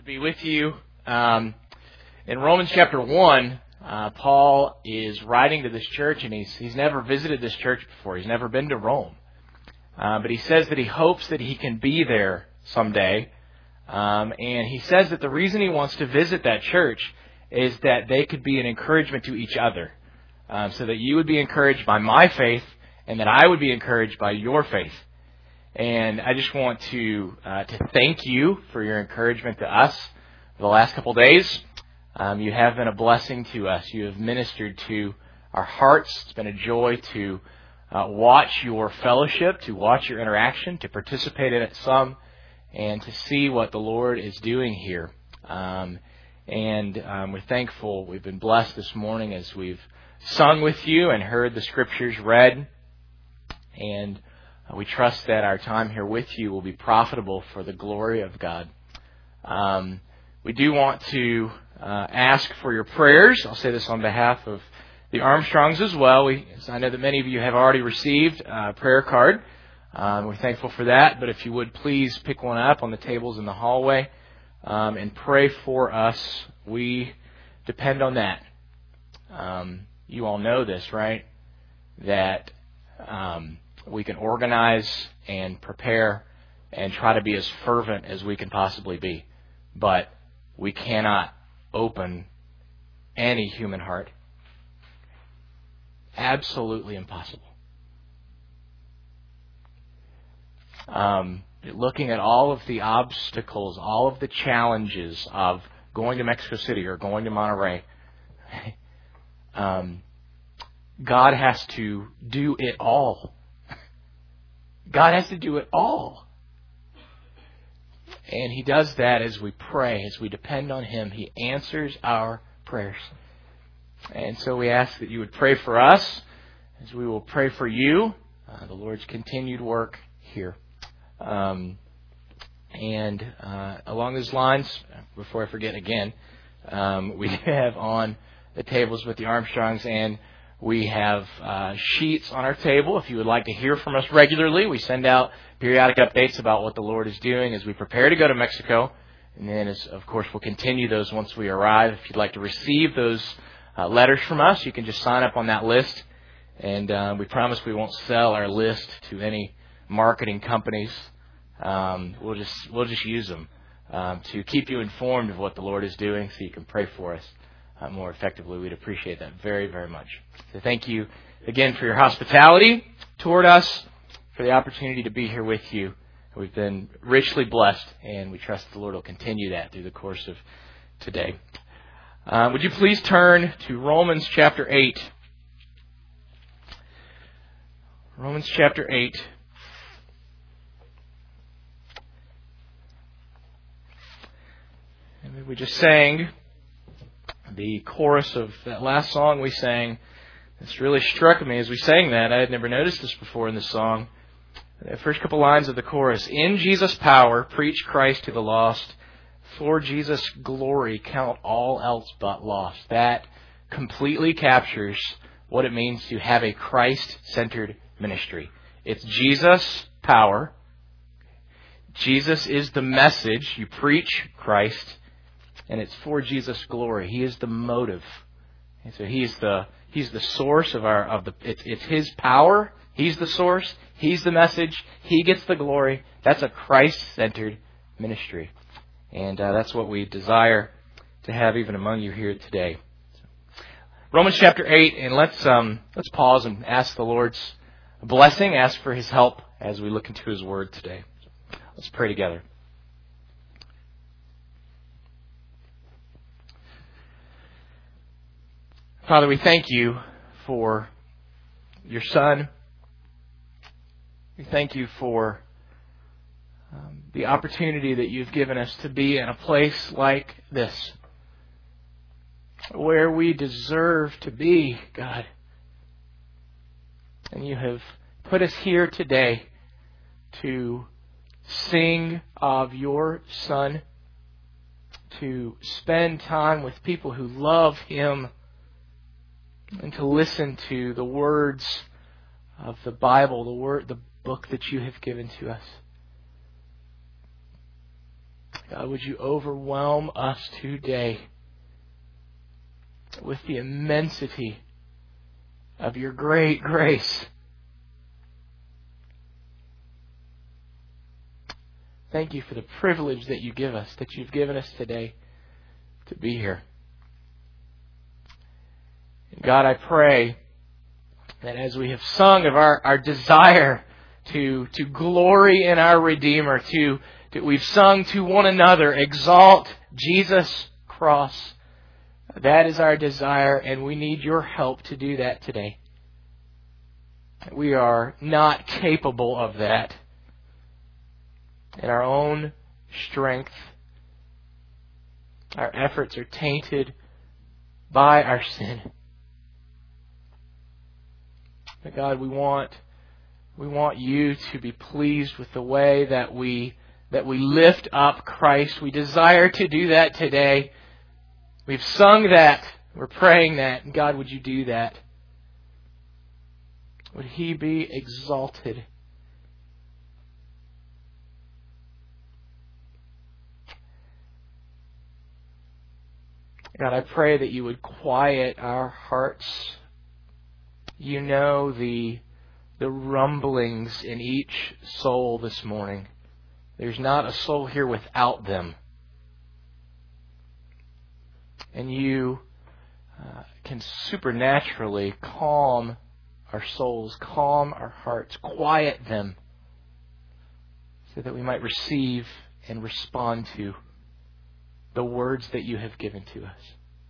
Be with you. In Romans chapter 1, Paul is writing to this church, and he's never visited this church before. He's never been to Rome. But he says that he hopes that he can be there someday. And he says that the reason he wants to visit that church is that they could be an encouragement to each other. So that you would be encouraged by my faith, and that I would be encouraged by your faith. And I just want to thank you for your encouragement to us for the last couple of days. You have been a blessing to us. You have ministered to our hearts. It's been a joy to watch your fellowship, to watch your interaction, to participate in it some, and to see what the Lord is doing here. And we're thankful. We've been blessed this morning as we've sung with you and heard the Scriptures read. And we trust that our time here with you will be profitable for the glory of God. We do want to ask for your prayers. I'll say this on behalf of the Armstrongs as well. I know that many of you have already received a prayer card. We're thankful for that. But if you would please pick one up on the tables in the hallway and pray for us. We depend on that. You all know this, right? That we can organize and prepare and try to be as fervent as we can possibly be. But we cannot open any human heart. Absolutely impossible. Looking at all of the obstacles, all of the challenges of going to Mexico City or going to Monterey, God has to do it all. God has to do it all. And He does that as we pray, as we depend on Him. He answers our prayers. And so we ask that you would pray for us as we will pray for you, the Lord's continued work here. And along those lines, before I forget again, we have on the tables with the Armstrongs, and we have sheets on our table. If you would like to hear from us regularly, we send out periodic updates about what the Lord is doing as we prepare to go to Mexico. And then, of course, we'll continue those once we arrive. If you'd like to receive those letters from us, you can just sign up on that list. And we promise we won't sell our list to any marketing companies. We'll just use them to keep you informed of what the Lord is doing so you can pray for us more effectively. We'd appreciate that very, very much. So thank you again for your hospitality toward us, for the opportunity to be here with you. We've been richly blessed, and we trust the Lord will continue that through the course of today. Would you please turn to Romans chapter 8? Romans chapter 8. And we just sang the chorus of that last song we sang. This really struck me as we sang that. I had never noticed this before in the song. The first couple lines of the chorus. In Jesus' power, preach Christ to the lost. For Jesus' glory, count all else but lost. That completely captures what it means to have a Christ-centered ministry. It's Jesus' power. Jesus is the message. You preach Christ. And it's for Jesus' glory. He is the motive. And so He's the source it's His power. He's the source. He's the message. He gets the glory. That's a Christ-centered ministry. And that's what we desire to have even among you here today. Romans chapter 8, and let's pause and ask the Lord's blessing, ask for His help as we look into His Word today. Let's pray together. Father, we thank you for your Son. We thank you for the opportunity that you've given us to be in a place like this, where we deserve to be, God. And you have put us here today to sing of your Son, to spend time with people who love Him, and to listen to the words of the Bible, the book that you have given to us. God, would you overwhelm us today with the immensity of your great grace. Thank you for the privilege that you give us, that you've given us today to be here. And God, I pray that as we have sung of our desire to glory in our Redeemer, we've sung to one another, exalt Jesus' cross. That is our desire, and we need your help to do that today. We are not capable of that in our own strength. Our efforts are tainted by our sin. But God, we want you to be pleased with the way that we lift up Christ. We desire to do that today. We've sung that. We're praying that. And God, would you do that? Would He be exalted? God, I pray that you would quiet our hearts. You know the rumblings in each soul this morning. There's not a soul here without them. And you can supernaturally calm our souls, calm our hearts, quiet them, so that we might receive and respond to the words that you have given to us.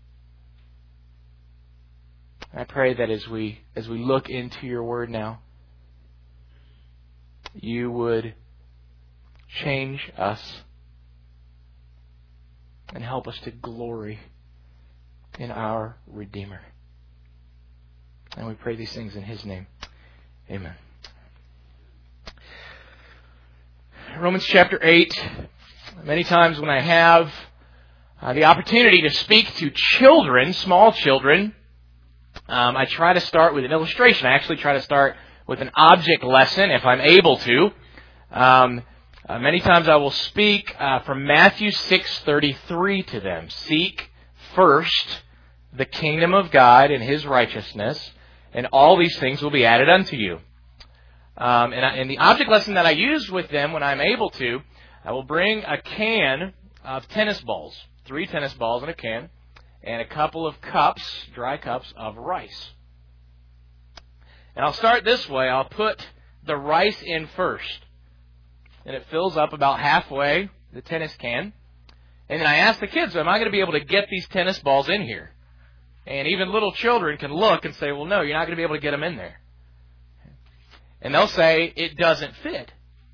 I pray that as we look into your word now, you would change us and help us to glory in our Redeemer. And we pray these things in His name. Amen. Romans chapter 8. Many times when I have the opportunity to speak to children, small children, I try to start with an illustration. I actually try to start with an object lesson if I'm able to. Many times I will speak from Matthew 6:33 to them. Seek first the kingdom of God and His righteousness, and all these things will be added unto you. And the object lesson that I use with them when I'm able to, I will bring a can of tennis balls, 3 tennis balls in a can, and a couple of cups, dry cups of rice. And I'll start this way. I'll put the rice in first. And it fills up about halfway, the tennis can. And then I ask the kids, am I going to be able to get these tennis balls in here? And even little children can look and say, well, no, you're not going to be able to get them in there. And they'll say, it doesn't fit.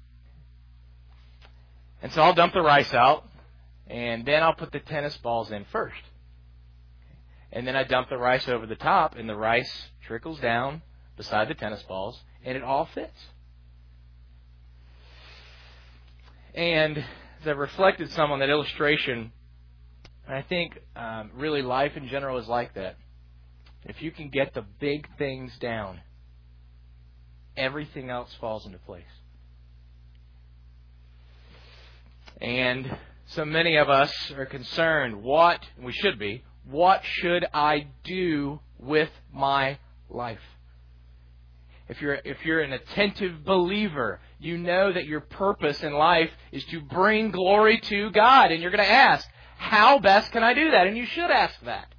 And so I'll dump the rice out, and then I'll put the tennis balls in first. And then I dump the rice over the top, and the rice trickles down beside the tennis balls, and it all fits. And as I've reflected some on that illustration, I think really life in general is like that. If you can get the big things down, everything else falls into place. And so many of us are concerned, what should I do with my life? If you're an attentive believer, you know that your purpose in life is to bring glory to God. And you're going to ask, how best can I do that? And you should ask that.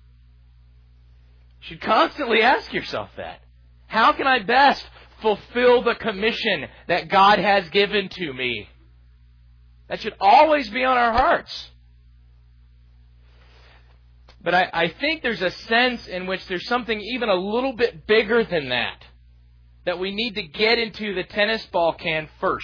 You should constantly ask yourself that. How can I best fulfill the commission that God has given to me? That should always be on our hearts. But I think there's a sense in which there's something even a little bit bigger than that we need to get into the tennis ball can first.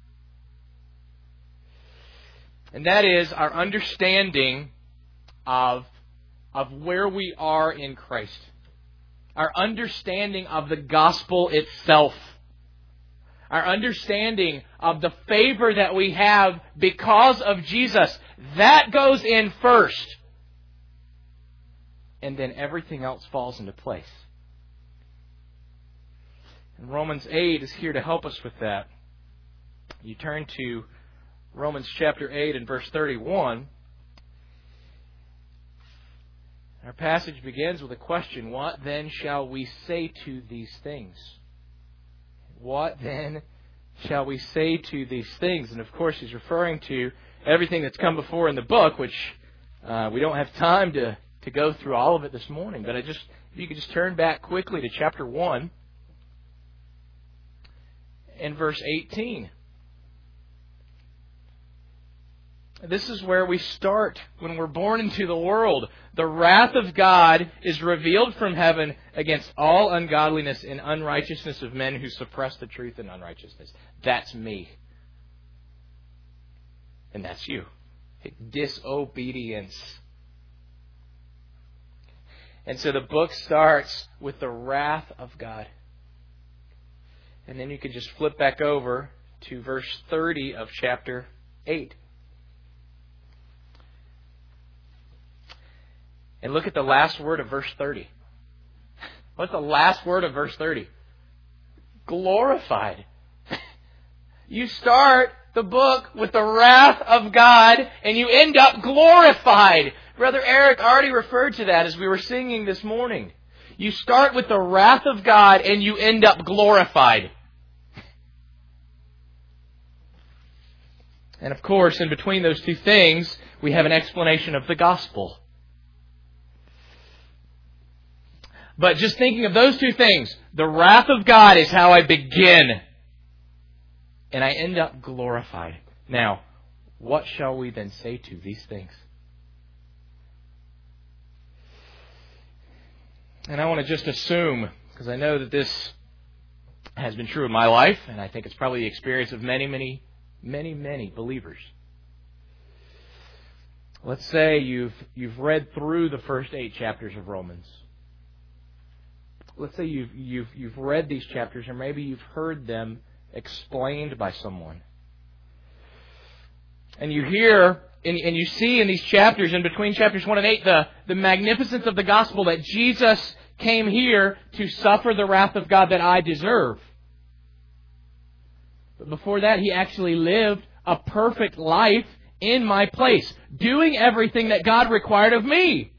And that is our understanding of where we are in Christ. Our understanding of the gospel itself. Our understanding of the favor that we have because of Jesus. That goes in first. And then everything else falls into place. And Romans 8 is here to help us with that. You turn to Romans chapter 8 and verse 31. Our passage begins with a question. What then shall we say to these things? What then shall we say to these things? And of course, he's referring to everything that's come before in the book, which we don't have time to go through all of it this morning. But if you could just turn back quickly to chapter 1 and verse 18. This is where we start when we're born into the world. The wrath of God is revealed from heaven against all ungodliness and unrighteousness of men who suppress the truth in unrighteousness. That's me. And that's you. Disobedience. And so the book starts with the wrath of God. And then you can just flip back over to verse 30 of chapter 8. And look at the last word of verse 30. What's the last word of verse 30? Glorified. You start the book with the wrath of God and you end up glorified. Brother Eric already referred to that as we were singing this morning. You start with the wrath of God and you end up glorified. And of course, in between those two things, we have an explanation of the gospel. But just thinking of those two things, the wrath of God is how I begin. And I end up glorified. Now, what shall we then say to these things? And I want to just assume, because I know that this has been true in my life, and I think it's probably the experience of many believers. Let's say you've read through the first 8 chapters of Romans. Let's say you've read these chapters, or maybe you've heard them explained by someone. And you hear and you see in these chapters, in between chapters 1 and 8, the magnificence of the gospel that Jesus came here to suffer the wrath of God that I deserve. But before that, He actually lived a perfect life in my place, doing everything that God required of me.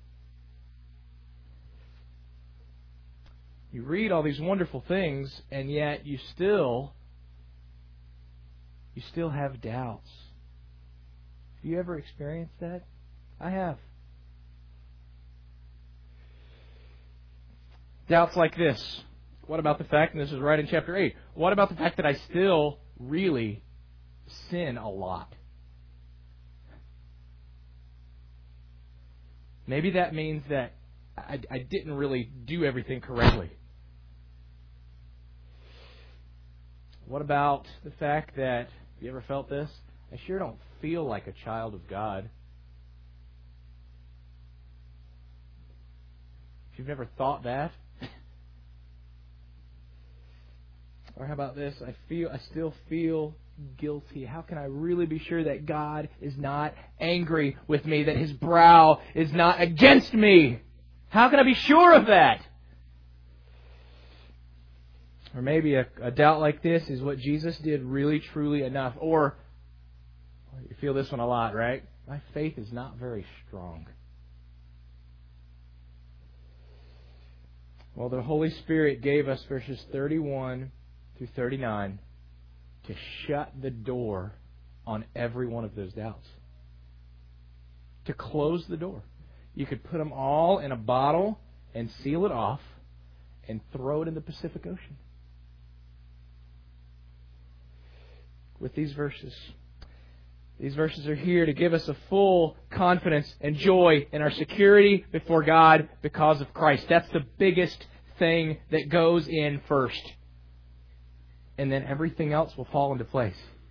You read all these wonderful things, and yet you still have doubts. Have you ever experienced that? I have. Doubts like this. What about the fact, and this is right in chapter 8, what about the fact that I still really sin a lot? Maybe that means that I didn't really do everything correctly. What about the fact that, have you ever felt this? I sure don't feel like a child of God. If you've never thought that. Or how about this? I still feel guilty. How can I really be sure that God is not angry with me, that His brow is not against me? How can I be sure of that? Or maybe a doubt like this, is what Jesus did really truly enough? Or, you feel this one a lot, right? My faith is not very strong. Well, the Holy Spirit gave us verses 31 through 39 to shut the door on every one of those doubts. To close the door. You could put them all in a bottle and seal it off and throw it in the Pacific Ocean. With these verses. These verses are here to give us a full confidence and joy in our security before God because of Christ. That's the biggest thing that goes in first. And then everything else will fall into place.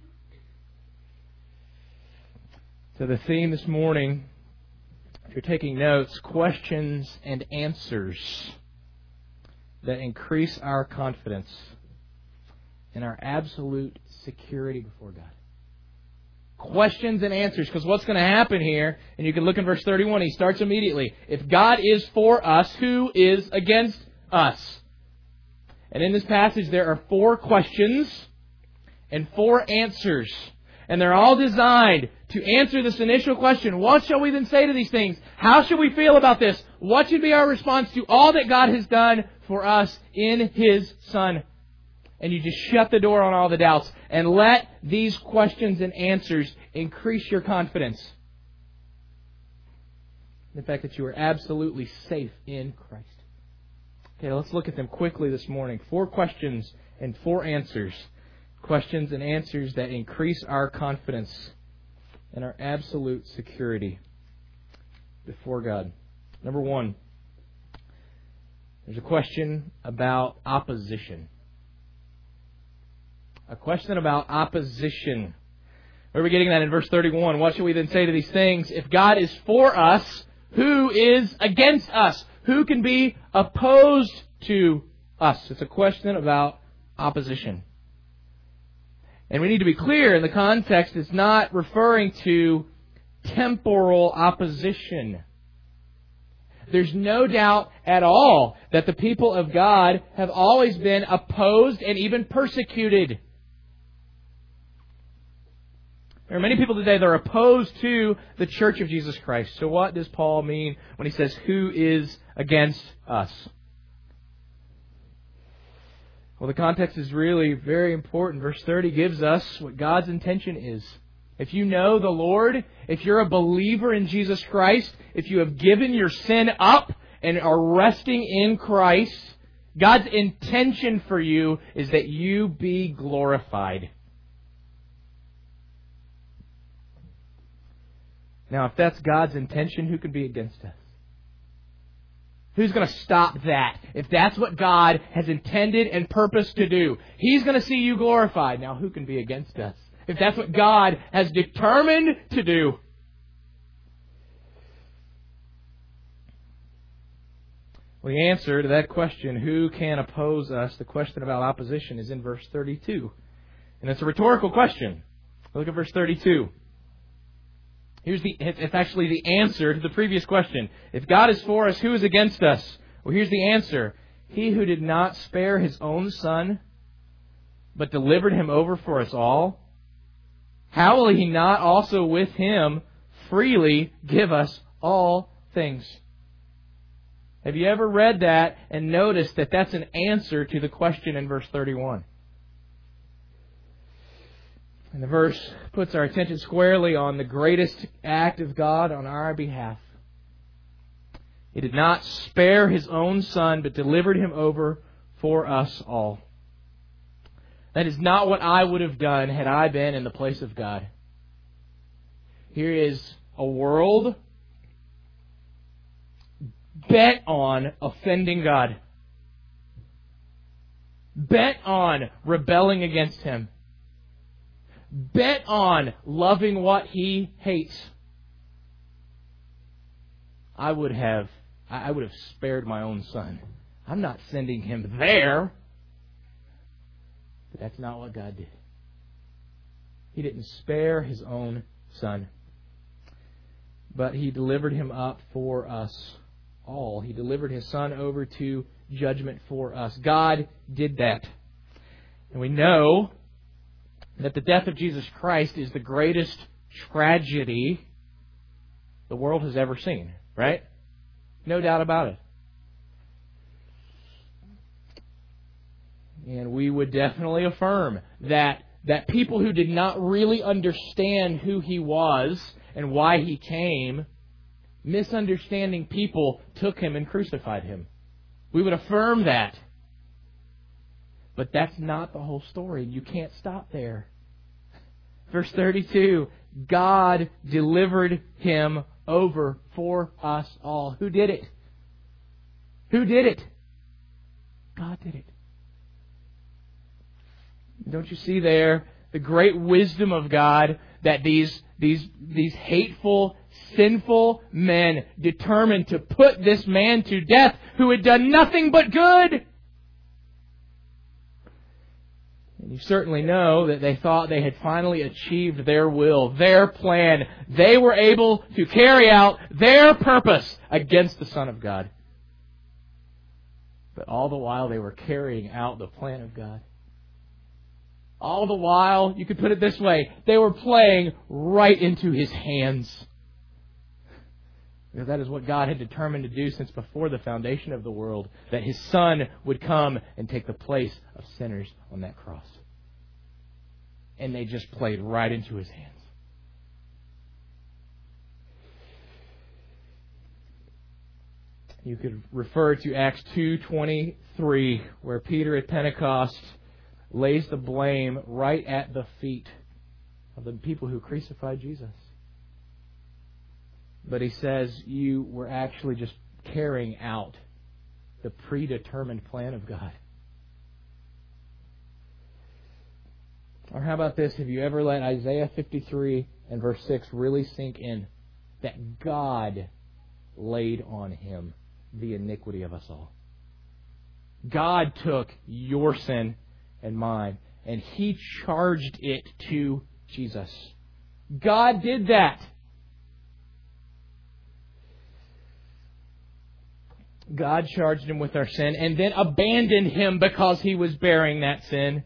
So the theme this morning, if you're taking notes, questions and answers that increase our confidence in our absolute security before God. Questions and answers, because what's going to happen here, and you can look in verse 31, he starts immediately. If God is for us, who is against us? And in this passage there are 4 questions and 4 answers. And they're all designed to answer this initial question, what shall we then say to these things? How should we feel about this? What should be our response to all that God has done for us in His Son? And you just shut the door on all the doubts and let these questions and answers increase your confidence. The fact that you are absolutely safe in Christ. Okay, let's look at them quickly this morning. 4 questions and 4 answers. Questions and answers that increase our confidence and our absolute security before God. Number 1, there's a question about opposition. A question about opposition. Where are we getting that in verse 31? What shall we then say to these things? If God is for us, who is against us? Who can be opposed to us? It's a question about opposition. And we need to be clear, in the context, it's not referring to temporal opposition. There's no doubt at all that the people of God have always been opposed and even persecuted. There are many people today that are opposed to the Church of Jesus Christ. So what does Paul mean when he says, who is against us? Well, the context is really very important. Verse 30 gives us what God's intention is. If you know the Lord, if you're a believer in Jesus Christ, if you have given your sin up and are resting in Christ, God's intention for you is that you be glorified. Now, if that's God's intention, who can be against us? Who's going to stop that? If that's what God has intended and purposed to do, He's going to see you glorified. Now, who can be against us? If that's what God has determined to do. Well, the answer to that question, who can oppose us, the question about opposition, is in verse 32. And it's a rhetorical question. Look at verse 32. It's actually the answer to the previous question. If God is for us, who is against us? Well, here's the answer. He who did not spare His own Son, but delivered Him over for us all, how will He not also with Him freely give us all things? Have you ever read that and noticed that that's an answer to the question in verse 31? And the verse puts our attention squarely on the greatest act of God on our behalf. He did not spare His own Son, but delivered Him over for us all. That is not what I would have done had I been in the place of God. Here is a world bent on offending God, bent on rebelling against Him, bent on loving what He hates. I would have spared my own Son. I'm not sending Him there. But that's not what God did. He didn't spare His own Son, but He delivered Him up for us all. He delivered His Son over to judgment for us. God did that. And we know that the death of Jesus Christ is the greatest tragedy the world has ever seen. Right? No doubt about it. And we would definitely affirm that people who did not really understand who He was and why He came, misunderstanding people took Him and crucified Him. We would affirm that. But that's not the whole story. You can't stop there. Verse 32, God delivered Him over for us all. Who did it? Who did it? God did it. Don't you see there the great wisdom of God that these hateful, sinful men determined to put this man to death who had done nothing but good? And you certainly know that they thought they had finally achieved their will, their plan. They were able to carry out their purpose against the Son of God. But all the while they were carrying out the plan of God. All the while, you could put it this way, they were playing right into His hands. Because that is what God had determined to do since before the foundation of the world, that His Son would come and take the place of sinners on that cross. And they just played right into His hands. You could refer to Acts 2:23, where Peter at Pentecost lays the blame right at the feet of the people who crucified Jesus. But he says, you were actually just carrying out the predetermined plan of God. Or how about this? Have you ever let Isaiah 53 and verse 6 really sink in? That God laid on Him the iniquity of us all. God took your sin and mine, and He charged it to Jesus. God did that. God charged Him with our sin and then abandoned Him because He was bearing that sin.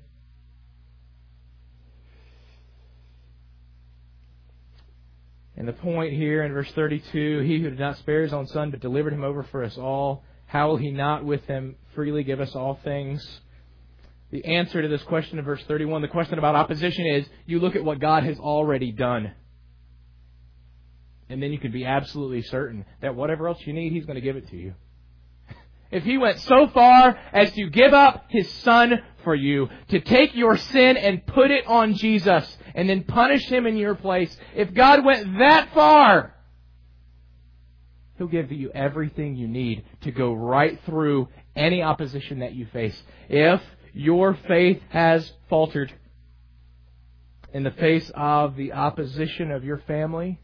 And the point here in verse 32, He who did not spare His own Son but delivered Him over for us all, how will He not with Him freely give us all things? The answer to this question in verse 31, the question about opposition, is you look at what God has already done. And then you can be absolutely certain that whatever else you need, He's going to give it to you. If He went so far as to give up His Son for you, to take your sin and put it on Jesus, and then punish Him in your place, if God went that far, He'll give you everything you need to go right through any opposition that you face. If your faith has faltered in the face of the opposition of your family,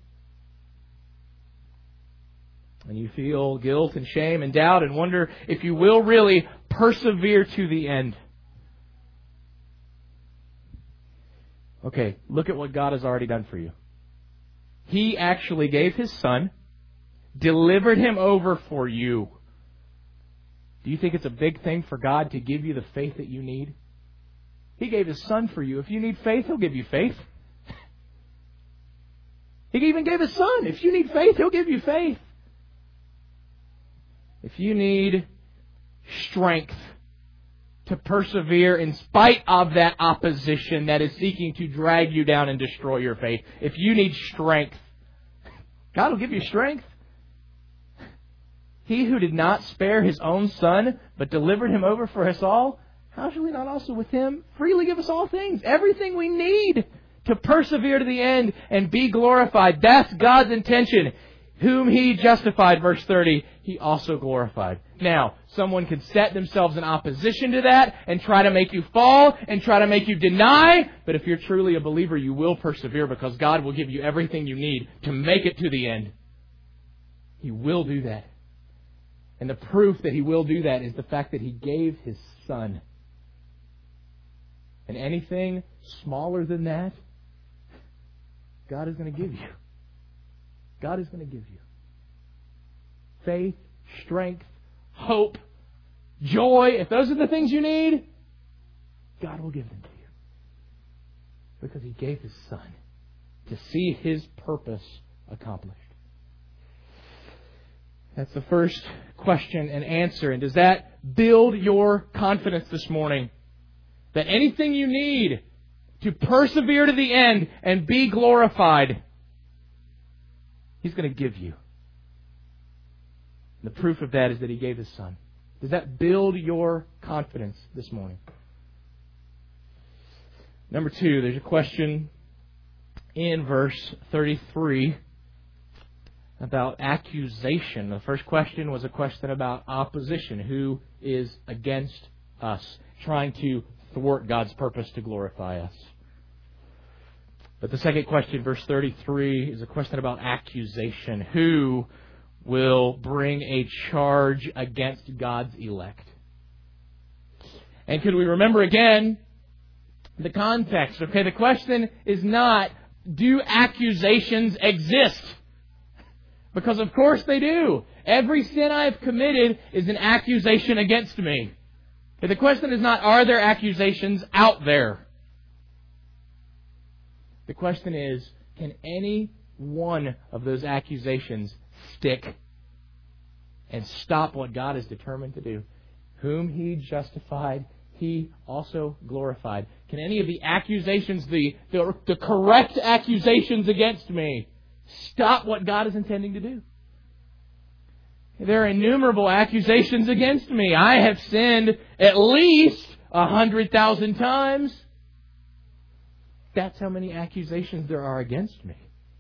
and you feel guilt and shame and doubt and wonder if you will really persevere to the end. Okay, look at what God has already done for you. He actually gave His Son, delivered Him over for you. Do you think it's a big thing for God to give you the faith that you need? He gave His Son for you. If you need faith, He'll give you faith. He even gave His Son. If you need faith, He'll give you faith. If you need strength to persevere in spite of that opposition that is seeking to drag you down and destroy your faith, if you need strength, God will give you strength. He who did not spare His own Son, but delivered Him over for us all, how shall we not also with Him freely give us all things? Everything we need to persevere to the end and be glorified. That's God's intention. Whom He justified, verse 30, He also glorified. Now, someone can set themselves in opposition to that and try to make you fall and try to make you deny. But if you're truly a believer, you will persevere because God will give you everything you need to make it to the end. He will do that. And the proof that He will do that is the fact that He gave His Son. And anything smaller than that, God is going to give you. God is going to give you faith, strength, hope, joy. If those are the things you need, God will give them to you. Because He gave His Son to see His purpose accomplished. That's the first question and answer. And does that build your confidence this morning? That anything you need to persevere to the end and be glorified, He's going to give you. And the proof of that is that He gave His Son. Does that build your confidence this morning? Number 2, there's a question in verse 33 about accusation. The first question was a question about opposition. Who is against us, trying to thwart God's purpose to glorify us? But the second question, verse 33, is a question about accusation. Who will bring a charge against God's elect? And could we remember again the context? Okay, the question is not, do accusations exist? Because of course they do. Every sin I have committed is an accusation against me. Okay, the question is not, are there accusations out there? The question is, can any one of those accusations stick and stop what God is determined to do? Whom He justified, He also glorified. Can any of the accusations, the correct accusations against me, stop what God is intending to do? There are innumerable accusations against me. I have sinned at least 100,000 times. That's how many accusations there are against me.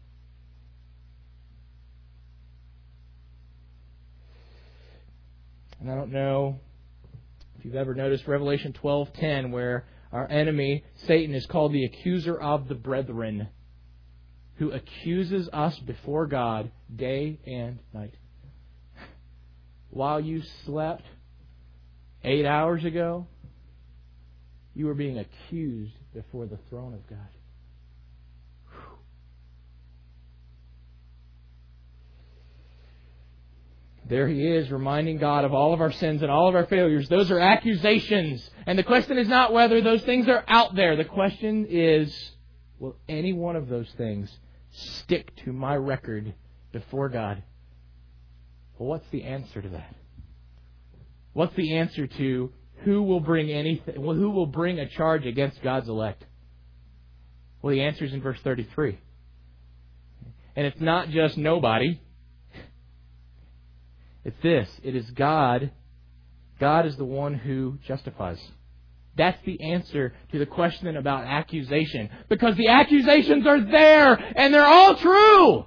And I don't know if you've ever noticed Revelation 12:10, where our enemy, Satan, is called the accuser of the brethren, who accuses us before God day and night. While you slept 8 hours ago, you were being accused before the throne of God. Whew. There he is, reminding God of all of our sins and all of our failures. Those are accusations. And the question is not whether those things are out there. The question is, will any one of those things stick to my record before God? Well, what's the answer to that? What's the answer to who will bring anything? Well, who will bring a charge against God's elect? Well, the answer is in verse 33. And it's not just nobody. It's this. It is God. God is the one who justifies. That's the answer to the question about accusation. Because the accusations are there, and they're all true.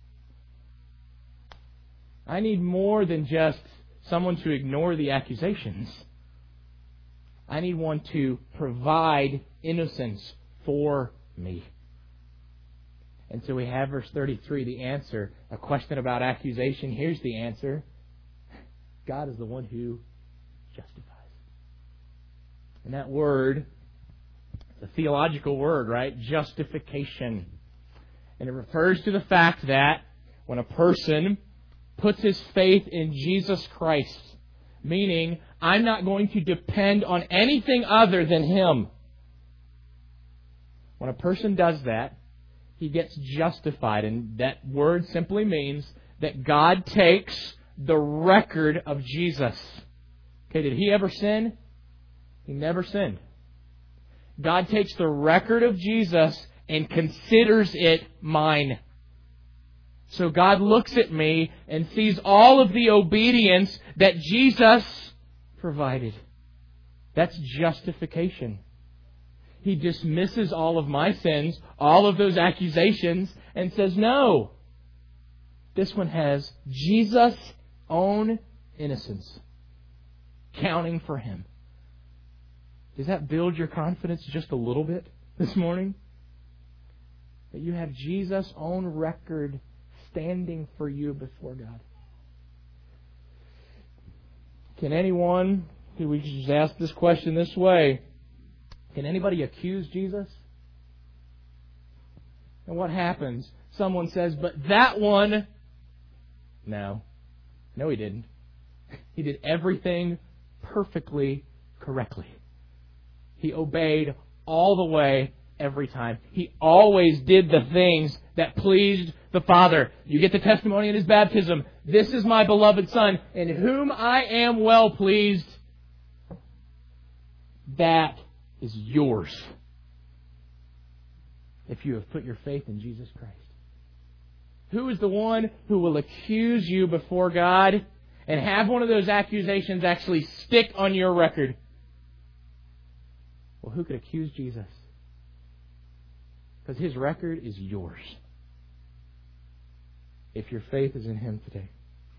I need more than just someone to ignore the accusations. I need one to provide innocence for me. And so we have verse 33, the answer, a question about accusation. Here's the answer. God is the one who justifies. And that word, it's a theological word, right? Justification. And it refers to the fact that when a person puts his faith in Jesus Christ, meaning I'm not going to depend on anything other than Him. When a person does that, he gets justified. And that word simply means that God takes the record of Jesus. Okay, did He ever sin? He never sinned. God takes the record of Jesus and considers it mine. So God looks at me and sees all of the obedience that Jesus provided. That's justification. He dismisses all of my sins, all of those accusations, and says, no, this one has Jesus' own innocence counting for Him. Does that build your confidence just a little bit this morning? That you have Jesus' own record standing for you before God. Can anyone, we should just ask this question this way, can anybody accuse Jesus? And what happens? Someone says, but that one, no, he didn't. He did everything perfectly correctly. He obeyed all the way every time. He always did the things that pleased the Father. You get the testimony in His baptism. This is my beloved Son, in whom I am well pleased. That is yours, if you have put your faith in Jesus Christ. Who is the one who will accuse you before God and have one of those accusations actually stick on your record? Well, who could accuse Jesus? Because His record is yours, if your faith is in Him today.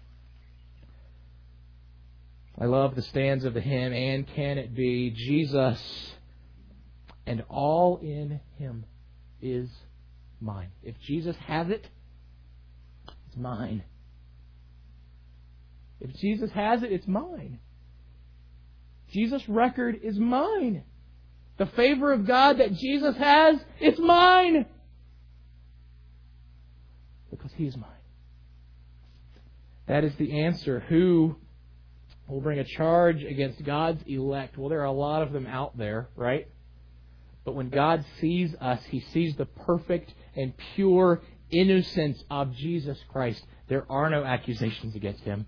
I love the stanza of the hymn, and can it be Jesus and all in Him is mine. If Jesus has it, it's mine. If Jesus has it, it's mine. Jesus' record is mine. The favor of God that Jesus has, it's mine. Because He's mine. That is the answer. Who will bring a charge against God's elect? Well, there are a lot of them out there, right? But when God sees us, He sees the perfect and pure innocence of Jesus Christ. There are no accusations against Him.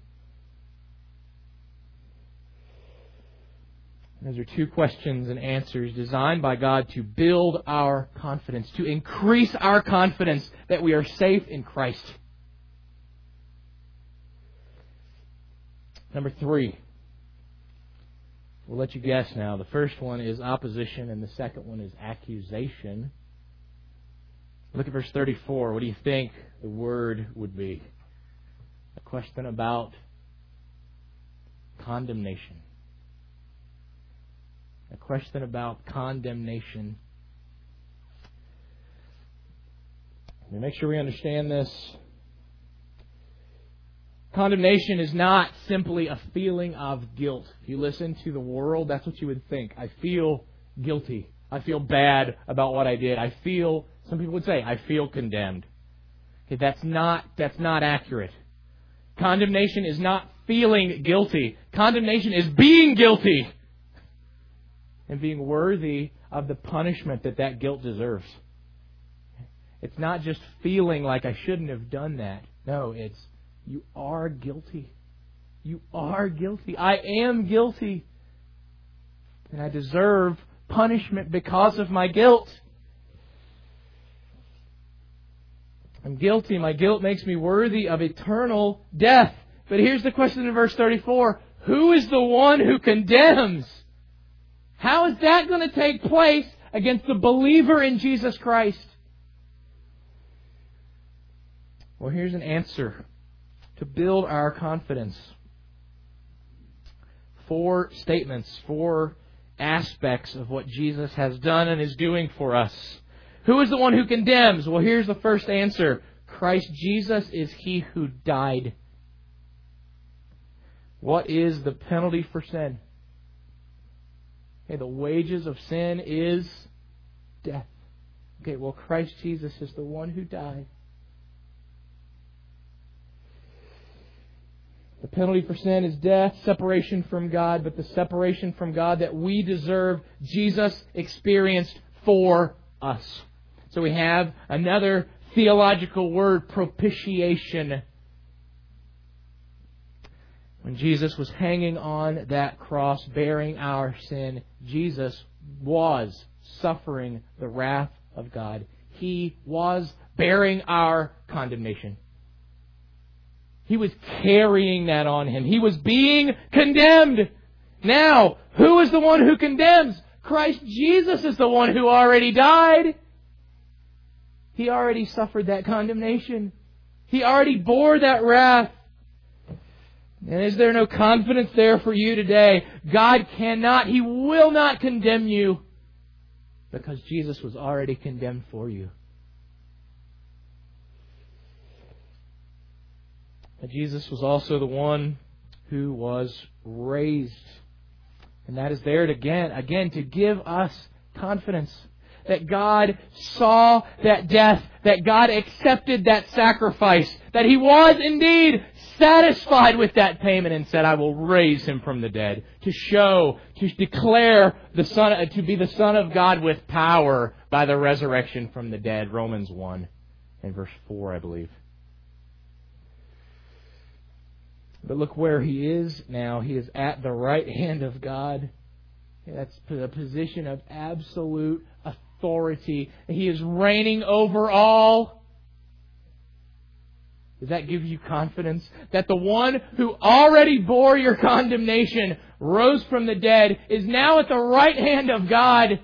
Those are two questions and answers designed by God to build our confidence, to increase our confidence that we are safe in Christ. Number 3. We'll let you guess now. The first one is opposition and the second one is accusation. Look at verse 34. What do you think the word would be? A question about condemnation. A question about condemnation. Let me make sure we understand this. Condemnation is not simply a feeling of guilt. If you listen to the world, that's what you would think. I feel guilty. I feel bad about what I did. Some people would say, I feel condemned. Okay, that's not accurate. Condemnation is not feeling guilty. Condemnation is being guilty and being worthy of the punishment that guilt deserves. It's not just feeling like I shouldn't have done that. No, it's you are guilty. You are guilty. I am guilty. And I deserve punishment because of my guilt. I'm guilty. My guilt makes me worthy of eternal death. But here's the question in verse 34. Who is the one who condemns? How is that going to take place against the believer in Jesus Christ? Well, here's an answer to build our confidence. 4 statements, 4 aspects of what Jesus has done and is doing for us. Who is the one who condemns? Well, here's the first answer. Christ Jesus is He who died. What is the penalty for sin? Okay, the wages of sin is death. Okay, well, Christ Jesus is the one who died. The penalty for sin is death, separation from God, but the separation from God that we deserve, Jesus experienced for us. So we have another theological word, propitiation. When Jesus was hanging on that cross, bearing our sin, Jesus was suffering the wrath of God. He was bearing our condemnation. He was carrying that on Him. He was being condemned. Now, who is the one who condemns? Christ Jesus is the one who already died. He already suffered that condemnation. He already bore that wrath. And is there no confidence there for you today? God cannot, He will not condemn you because Jesus was already condemned for you. But Jesus was also the one who was raised. And that is there again to give us confidence that God saw that death, that God accepted that sacrifice, that He was indeed satisfied with that payment and said, I will raise Him from the dead, to declare to be the Son of God with power by the resurrection from the dead. Romans 1 and verse 4, I believe. But look where He is now. He is at the right hand of God. That's a position of absolute authority. He is reigning over all. Does that give you confidence that the one who already bore your condemnation, rose from the dead, is now at the right hand of God?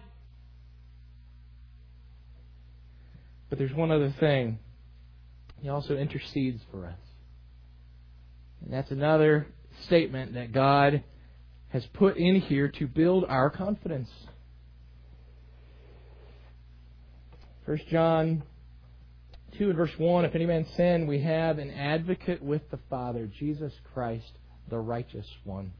But there's one other thing. He also intercedes for us. And that's another statement that God has put in here to build our confidence. 1 John 2 and verse 1, if any man sin, we have an advocate with the Father, Jesus Christ, the righteous one.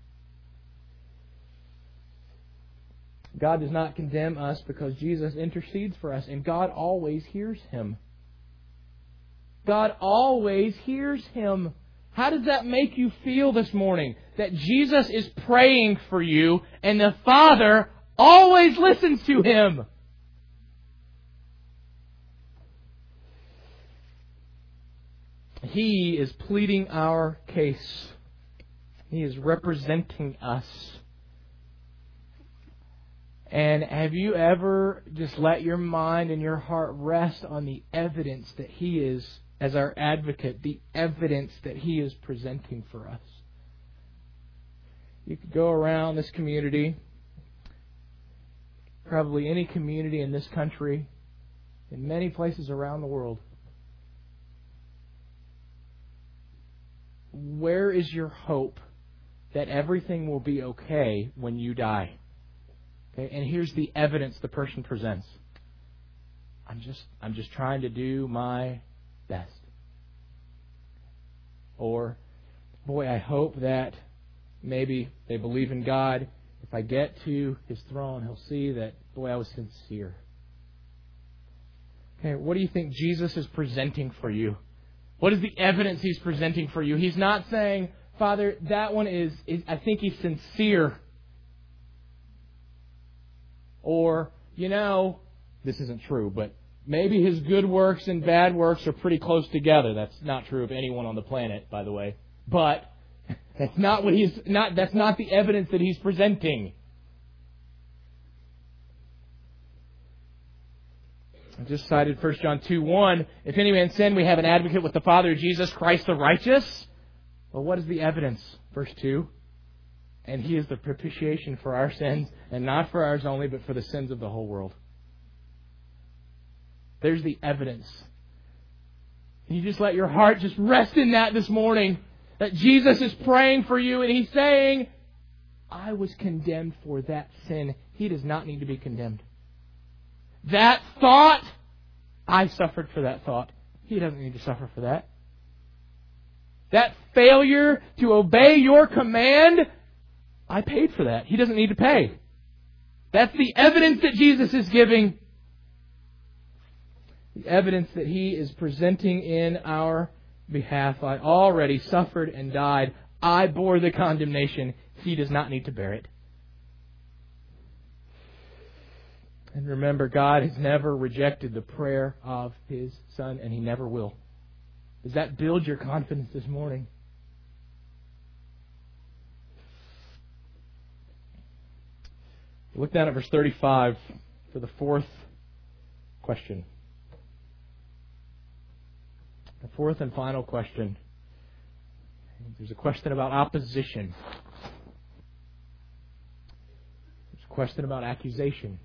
God does not condemn us because Jesus intercedes for us, and God always hears Him. God always hears Him. How does that make you feel this morning? That Jesus is praying for you and the Father always listens to Him. He is pleading our case. He is representing us. And have you ever just let your mind and your heart rest on the evidence that He is, as our advocate, the evidence that He is presenting for us? You could go around this community, probably any community in this country, in many places around the world. Where is your hope that everything will be okay when you die? Okay, and here's the evidence the person presents. I'm just trying to do my best. Or, boy, I hope that maybe they believe in God. If I get to His throne, He'll see that, boy, I was sincere. Okay, what do you think Jesus is presenting for you? What is the evidence He's presenting for you? He's not saying, Father, that one is I think he's sincere. Or, this isn't true, but maybe his good works and bad works are pretty close together. That's not true of anyone on the planet, by the way. But that's not the evidence that He's presenting. I just cited 1 John 2:1. If any man sin, we have an advocate with the Father, Jesus Christ the righteous. Well, what is the evidence? Verse 2. And He is the propitiation for our sins, and not for ours only, but for the sins of the whole world. There's the evidence. Can you just let your heart just rest in that this morning? That Jesus is praying for you, and He's saying, I was condemned for that sin. He does not need to be condemned. That thought, I suffered for that thought. He doesn't need to suffer for that. That failure to obey your command, I paid for that. He doesn't need to pay. That's the evidence that Jesus is giving. The evidence that He is presenting in our behalf. I already suffered and died. I bore the condemnation. He does not need to bear it. And remember, God has never rejected the prayer of His Son, and He never will. Does that build your confidence this morning? Look down at verse 35 for the fourth question. The fourth and final question. There's a question about opposition. There's a question about accusation.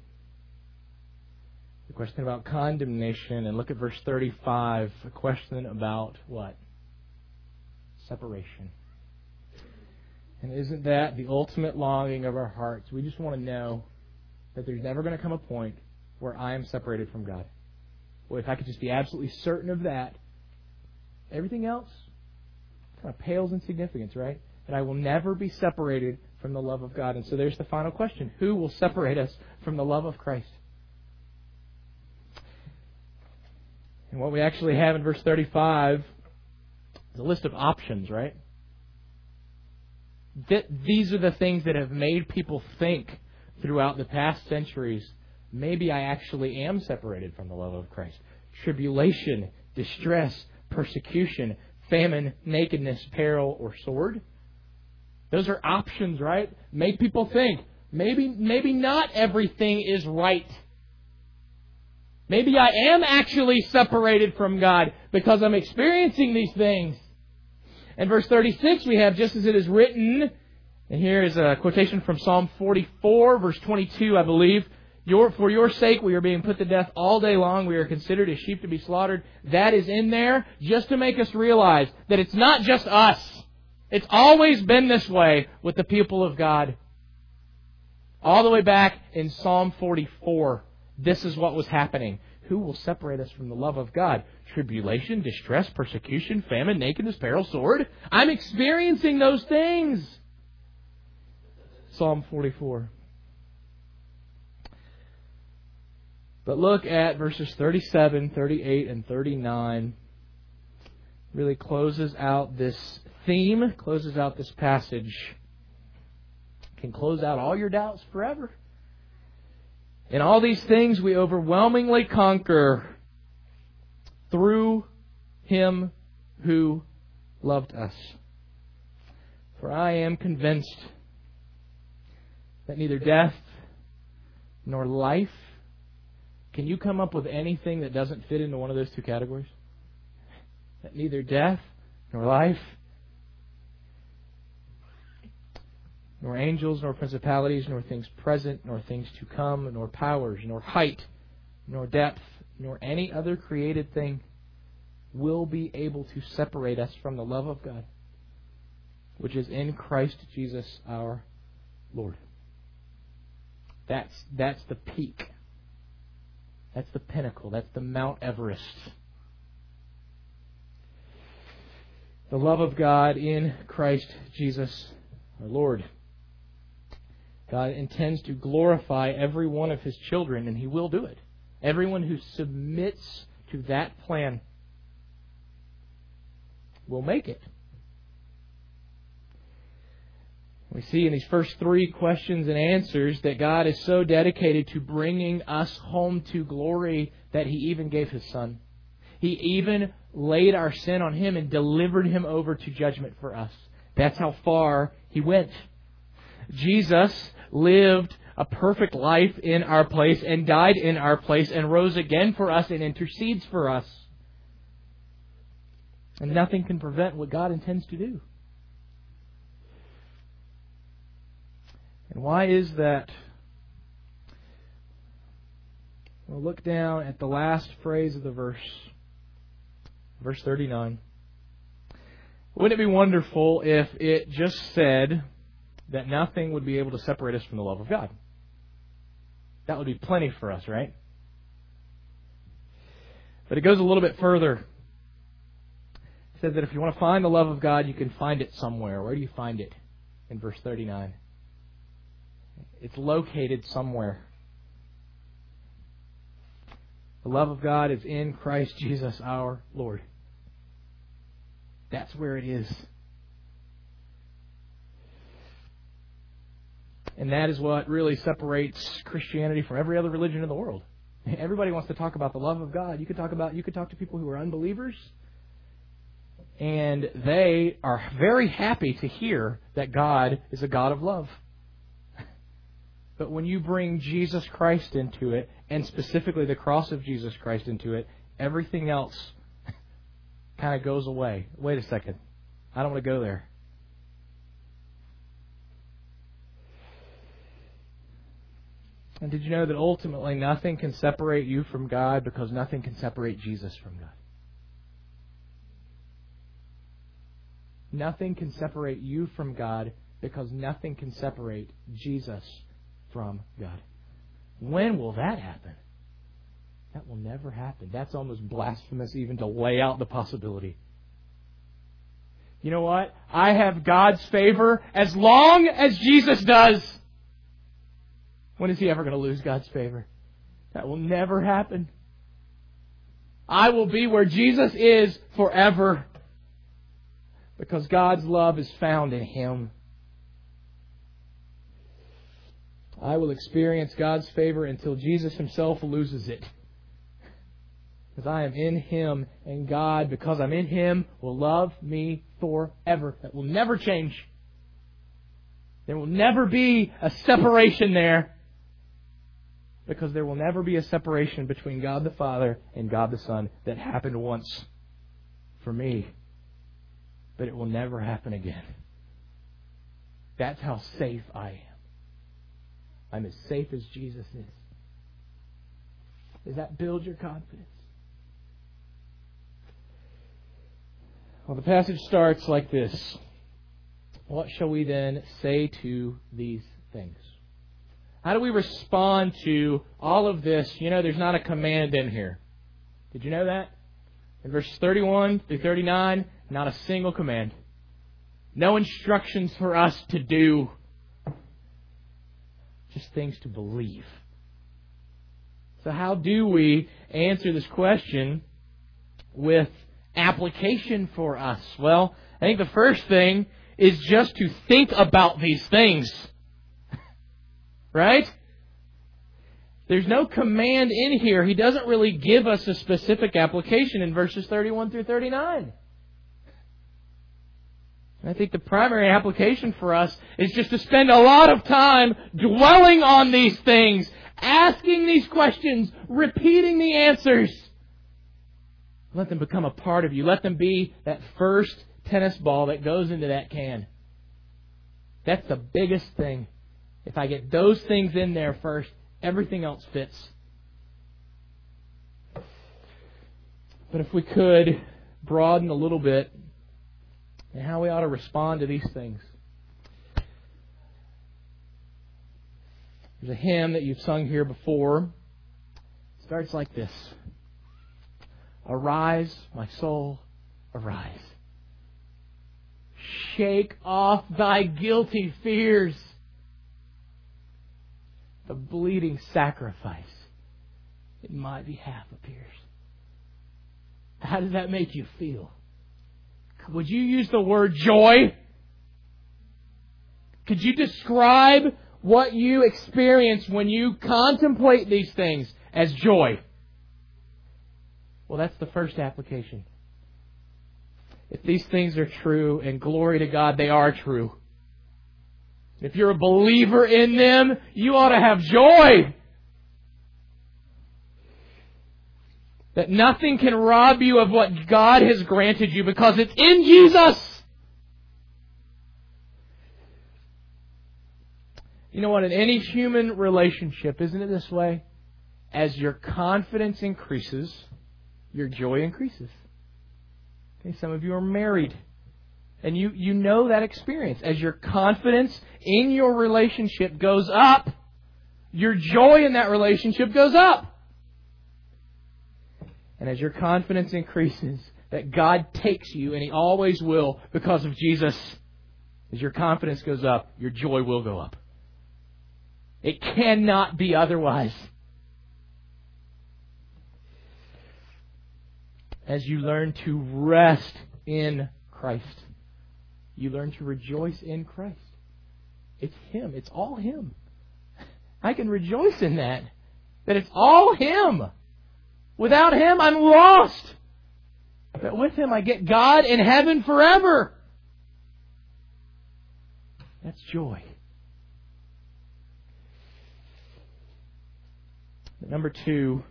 A question about condemnation. And look at verse 35. A question about what? Separation. And isn't that the ultimate longing of our hearts? We just want to know that there's never going to come a point where I am separated from God. Well, if I could just be absolutely certain of that, everything else kind of pales in significance, right? That I will never be separated from the love of God. And so there's the final question. Who will separate us from the love of Christ? And what we actually have in verse 35 is a list of options, right? These are the things that have made people think throughout the past centuries, maybe I actually am separated from the love of Christ. Tribulation, distress, persecution, famine, nakedness, peril, or sword. Those are options, right? Make people think, maybe not everything is right. Maybe I am actually separated from God because I'm experiencing these things. In verse 36, we have, just as it is written, and here is a quotation from Psalm 44, verse 22, I believe. For your sake we are being put to death all day long. We are considered as sheep to be slaughtered. That is in there just to make us realize that it's not just us. It's always been this way with the people of God. All the way back in Psalm 44, this is what was happening. Who will separate us from the love of God? Tribulation, distress, persecution, famine, nakedness, peril, sword. I'm experiencing those things. Psalm 44. But look at verses 37, 38, and 39. Really closes out this theme, closes out this passage. Can close out all your doubts forever. In all these things we overwhelmingly conquer through Him who loved us. For I am convinced that neither death nor life... Can you come up with anything that doesn't fit into one of those two categories? That neither death nor life, nor angels, nor principalities, nor things present, nor things to come, nor powers, nor height, nor depth, nor any other created thing will be able to separate us from the love of God, which is in Christ Jesus our Lord. That's the peak. That's the pinnacle. That's the Mount Everest. The love of God in Christ Jesus our Lord. God intends to glorify every one of His children, and He will do it. Everyone who submits to that plan will make it. We see in these first three questions and answers that God is so dedicated to bringing us home to glory that He even gave His Son. He even laid our sin on Him and delivered Him over to judgment for us. That's how far He went. Jesus lived a perfect life in our place and died in our place and rose again for us and intercedes for us. And nothing can prevent what God intends to do. And why is that? Well, look down at the last phrase of the verse. Verse 39. Wouldn't it be wonderful if it just said that nothing would be able to separate us from the love of God? That would be plenty for us, right? But it goes a little bit further. It says that if you want to find the love of God, you can find it somewhere. Where do you find it? In verse 39. It's located somewhere. The love of God is in Christ Jesus our Lord. That's where it is. And that is what really separates Christianity from every other religion in the world. Everybody wants to talk about the love of God. You could talk to people who are unbelievers, and they are very happy to hear that God is a God of love. But when you bring Jesus Christ into it, and specifically the cross of Jesus Christ into it, everything else kind of goes away. Wait a second. I don't want to go there. And did you know that ultimately nothing can separate you from God because nothing can separate Jesus from God? Nothing can separate you from God because nothing can separate Jesus from God. When will that happen? That will never happen. That's almost blasphemous even to lay out the possibility. You know what? I have God's favor as long as Jesus does. When is He ever going to lose God's favor? That will never happen. I will be where Jesus is forever because God's love is found in Him. I will experience God's favor until Jesus Himself loses it. Because I am in Him, and God, because I'm in Him, will love me forever. That will never change. There will never be a separation there. Because there will never be a separation between God the Father and God the Son. That happened once for me. But it will never happen again. That's how safe I am. I'm as safe as Jesus is. Does that build your confidence? Well, the passage starts like this. What shall we then say to these things? How do we respond to all of this? You know, there's not a command in here. Did you know that? In verses 31 through 39, not a single command. No instructions for us to do. Just things to believe. So how do we answer this question with application for us? Well, I think the first thing is just to think about these things. Right? There's no command in here. He doesn't really give us a specific application in verses 31 through 39. And I think the primary application for us is just to spend a lot of time dwelling on these things, asking these questions, repeating the answers. Let them become a part of you. Let them be that first tennis ball that goes into that can. That's the biggest thing. If I get those things in there first, everything else fits. But if we could broaden a little bit and how we ought to respond to these things. There's a hymn that you've sung here before. It starts like this. Arise, my soul, arise. Shake off thy guilty fears. The bleeding sacrifice in my behalf appears. How does that make you feel? Would you use the word joy? Could you describe what you experience when you contemplate these things as joy? Well, that's the first application. If these things are true, and glory to God, they are true. If you're a believer in them, you ought to have joy. That nothing can rob you of what God has granted you because it's in Jesus. You know what? In any human relationship, isn't it this way? As your confidence increases, your joy increases. Okay, some of you are married. And you know that experience. As your confidence in your relationship goes up, your joy in that relationship goes up. And as your confidence increases, that God takes you, and He always will because of Jesus, as your confidence goes up, your joy will go up. It cannot be otherwise. As you learn to rest in Christ, you learn to rejoice in Christ. It's Him. It's all Him. I can rejoice in that it's all Him. Without Him, I'm lost. But with Him, I get God in heaven forever. That's joy. But number 2,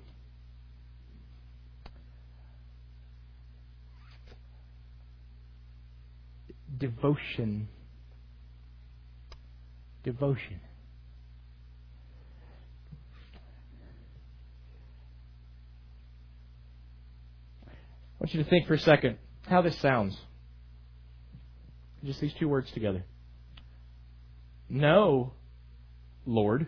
devotion. Devotion. I want you to think for a second how this sounds. Just these two words together. No, Lord.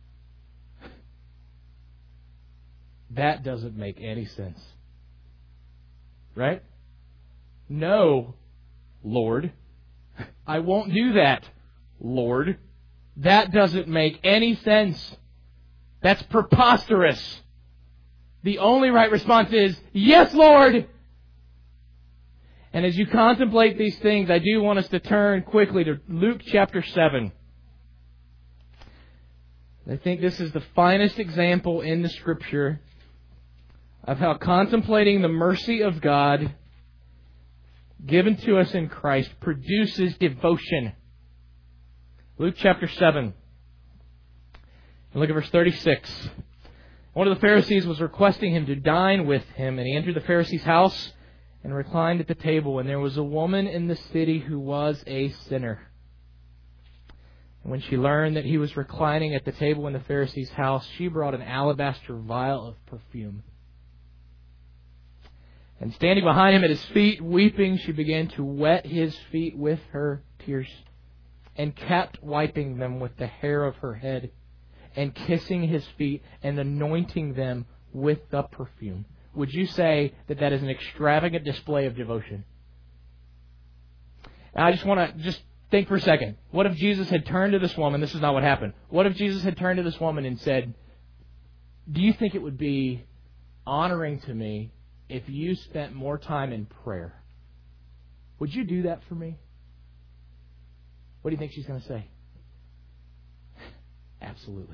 That doesn't make any sense. Right? No, Lord. I won't do that, Lord. That doesn't make any sense. That's preposterous. The only right response is, yes, Lord. And as you contemplate these things, I do want us to turn quickly to Luke chapter 7. I think this is the finest example in the Scripture of how contemplating the mercy of God given to us in Christ produces devotion. Luke chapter 7. Look at verse 36. One of the Pharisees was requesting Him to dine with him, and he entered the Pharisee's house and reclined at the table. And there was a woman in the city who was a sinner. And when she learned that he was reclining at the table in the Pharisee's house, she brought an alabaster vial of perfume. And standing behind him at his feet, weeping, she began to wet his feet with her tears, and kept wiping them with the hair of her head, and kissing his feet, and anointing them with the perfume. Would you say that that is an extravagant display of devotion? And I just want to think for a second. What if Jesus had turned to this woman? This is not what happened. What if Jesus had turned to this woman and said, do you think it would be honoring to me if you spent more time in prayer? Would you do that for me? What do you think she's going to say? Absolutely.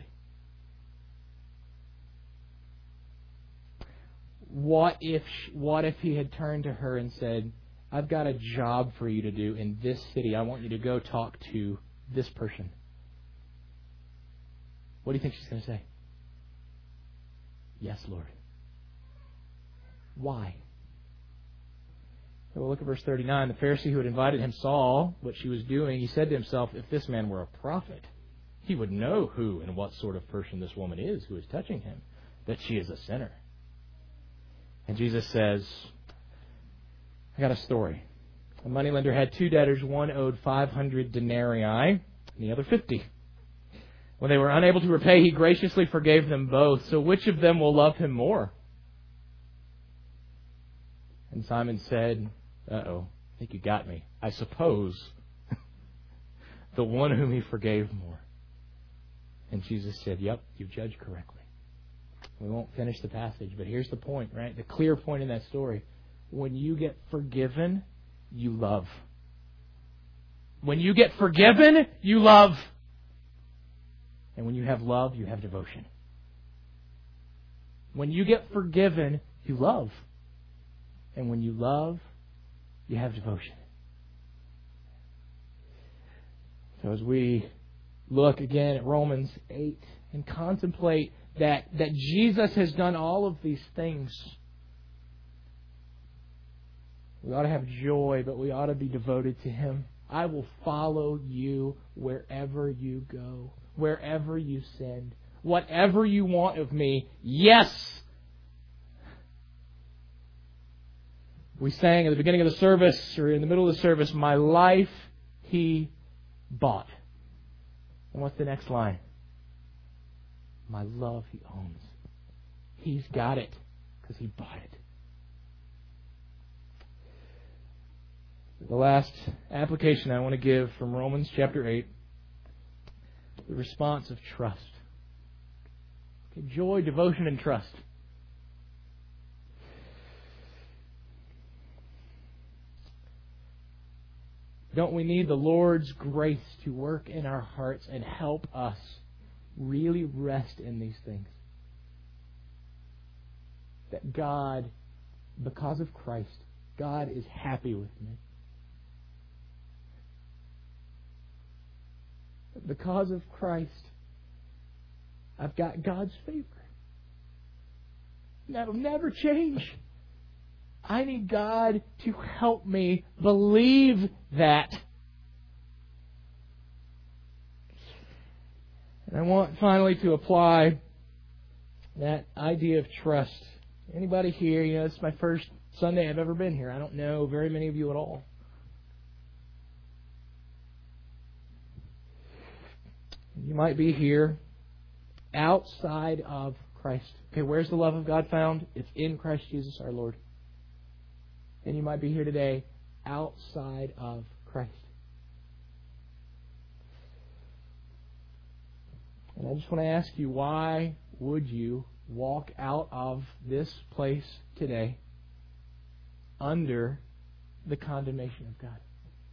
What if he had turned to her and said, I've got a job for you to do in this city. I want you to go talk to this person. What do you think she's going to say? Yes, Lord. Why? So we'll look at verse 39. The Pharisee who had invited him saw what she was doing. He said to himself, if this man were a prophet, he would know who and what sort of person this woman is who is touching him, that she is a sinner. And Jesus says, I got a story. A moneylender had 2 debtors. One owed 500 denarii and the other 50. When they were unable to repay, he graciously forgave them both. So which of them will love him more? And Simon said, I think you got me. I suppose the one whom he forgave more. And Jesus said, yep, you've judged correctly. We won't finish the passage, but here's the point, right? The clear point in that story. When you get forgiven, you love. When you get forgiven, you love. And when you have love, you have devotion. When you get forgiven, you love. And when you love, you have devotion. So as we look again at Romans 8 and contemplate that Jesus has done all of these things, we ought to have joy, but we ought to be devoted to Him. I will follow you wherever you go, wherever you send, whatever you want of me. Yes! We sang at the beginning of the service, or in the middle of the service, my life He bought. And what's the next line? My love He owns. He's got it because He bought it. The last application I want to give from Romans chapter 8, the response of trust. Okay, joy, devotion, and trust. Don't we need the Lord's grace to work in our hearts and help us really rest in these things? That God, because of Christ, God is happy with me. Because of Christ, I've got God's favor. That'll never change. I need God to help me believe that. And I want finally to apply that idea of trust. Anybody here, this is my first Sunday I've ever been here. I don't know very many of you at all. You might be here outside of Christ. Okay, where's the love of God found? It's in Christ Jesus our Lord. And you might be here today outside of Christ. And I just want to ask you, why would you walk out of this place today under the condemnation of God?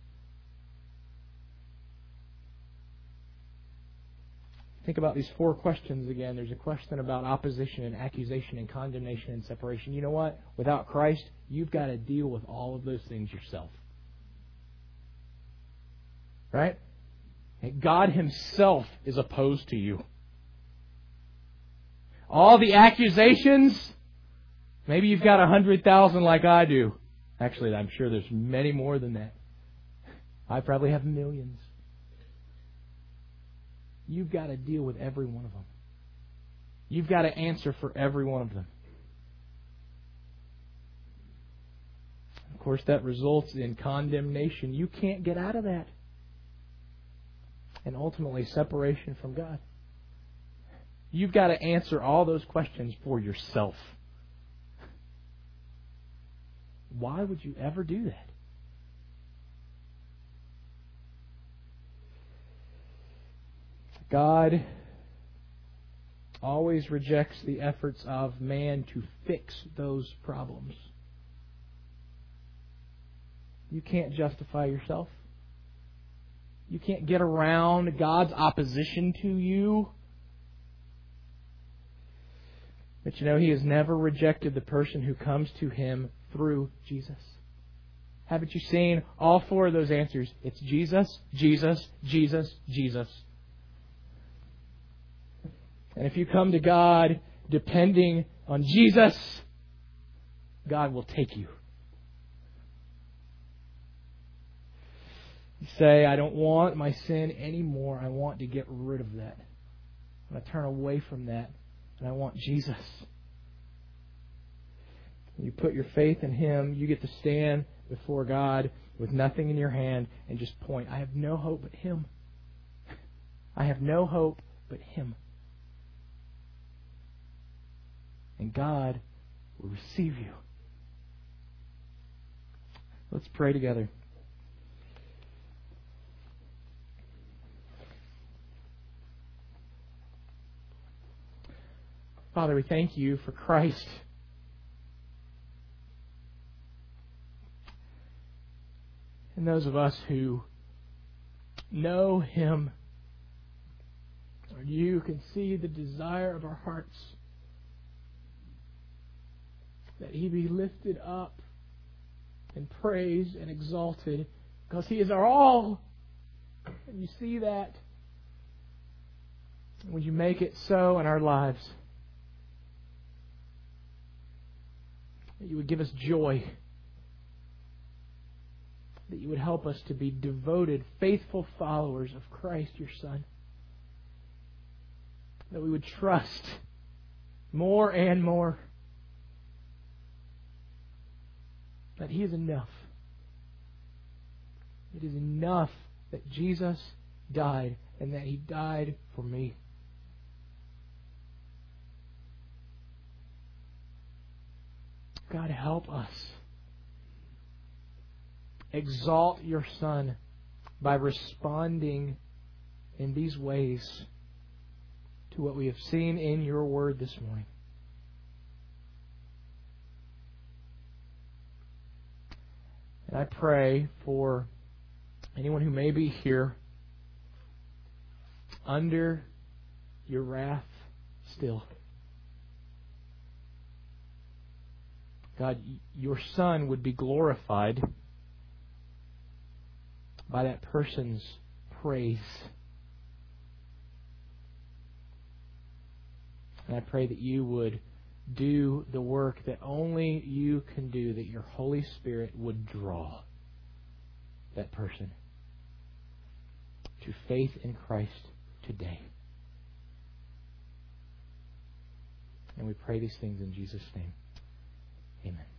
Think about these 4 questions again. There's a question about opposition and accusation and condemnation and separation. You know what? Without Christ, you've got to deal with all of those things yourself. Right? God Himself is opposed to you. All the accusations, maybe you've got 100,000 like I do. Actually, I'm sure there's many more than that. I probably have millions. You've got to deal with every one of them. You've got to answer for every one of them. Of course, that results in condemnation. You can't get out of that. And ultimately, separation from God. You've got to answer all those questions for yourself. Why would you ever do that? God always rejects the efforts of man to fix those problems. You can't justify yourself. You can't get around God's opposition to you. But you know, He has never rejected the person who comes to Him through Jesus. Haven't you seen all four of those answers? It's Jesus, Jesus, Jesus, Jesus. And if you come to God depending on Jesus, God will take you. You say, I don't want my sin anymore. I want to get rid of that. I want to turn away from that. And I want Jesus. You put your faith in Him. You get to stand before God with nothing in your hand and just point. I have no hope but Him. I have no hope but Him. And God will receive you. Let's pray together. Father, we thank You for Christ. And those of us who know Him, Lord, You can see the desire of our hearts that He be lifted up and praised and exalted because He is our all. And You see that. Would You make it so in our lives? That You would give us joy. That You would help us to be devoted, faithful followers of Christ, Your Son. That we would trust more and more that He is enough. It is enough that Jesus died and that He died for me. God, help us. Exalt Your Son by responding in these ways to what we have seen in Your Word this morning. And I pray for anyone who may be here under Your wrath still. God, Your Son would be glorified by that person's praise. And I pray that You would do the work that only You can do, that Your Holy Spirit would draw that person to faith in Christ today. And we pray these things in Jesus' name. Amen.